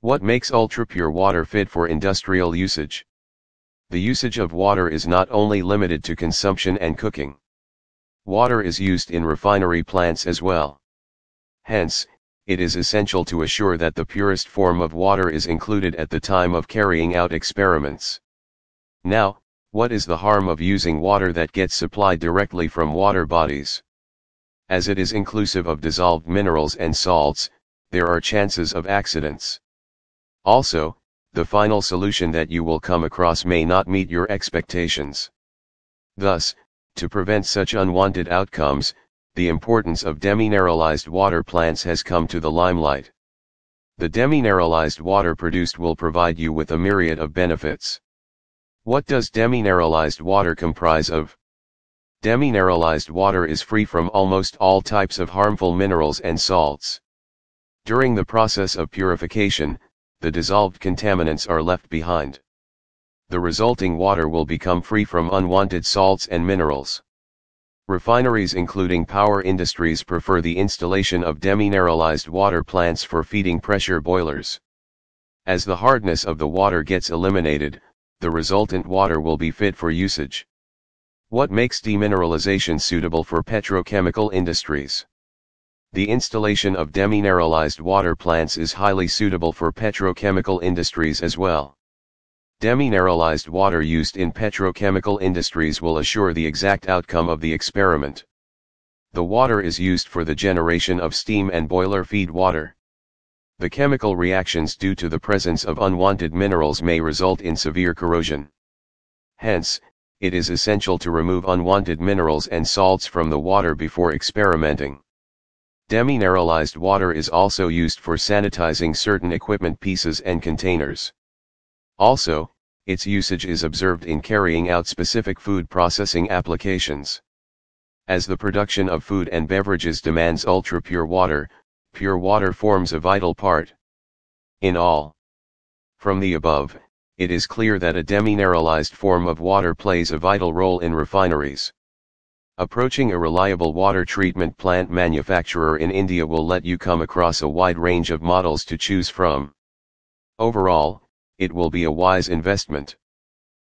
What makes ultra-pure water fit for industrial usage? The usage of water is not only limited to consumption and cooking. Water is used in refinery plants as well. Hence, it is essential to assure that the purest form of water is included at the time of carrying out experiments. Now, what is the harm of using water that gets supplied directly from water bodies? As it is inclusive of dissolved minerals and salts, there are chances of accidents. Also, the final solution that you will come across may not meet your expectations. Thus, to prevent such unwanted outcomes, the importance of demineralized water plants has come to the limelight. The demineralized water produced will provide you with a myriad of benefits. What does demineralized water comprise of? Demineralized water is free from almost all types of harmful minerals and salts. During the process of purification, the dissolved contaminants are left behind. The resulting water will become free from unwanted salts and minerals. Refineries including power industries prefer the installation of demineralized water plants for feeding pressure boilers. As the hardness of the water gets eliminated, the resultant water will be fit for usage. What makes demineralization suitable for petrochemical industries? The installation of demineralized water plants is highly suitable for petrochemical industries as well. Demineralized water used in petrochemical industries will assure the exact outcome of the experiment. The water is used for the generation of steam and boiler feed water. The chemical reactions due to the presence of unwanted minerals may result in severe corrosion. Hence, it is essential to remove unwanted minerals and salts from the water before experimenting. Demineralized water is also used for sanitizing certain equipment pieces and containers. Also, its usage is observed in carrying out specific food processing applications. As the production of food and beverages demands ultra-pure water, pure water forms a vital part. In all, from the above, it is clear that a demineralized form of water plays a vital role in refineries. Approaching a reliable water treatment plant manufacturer in India will let you come across a wide range of models to choose from. Overall, it will be a wise investment.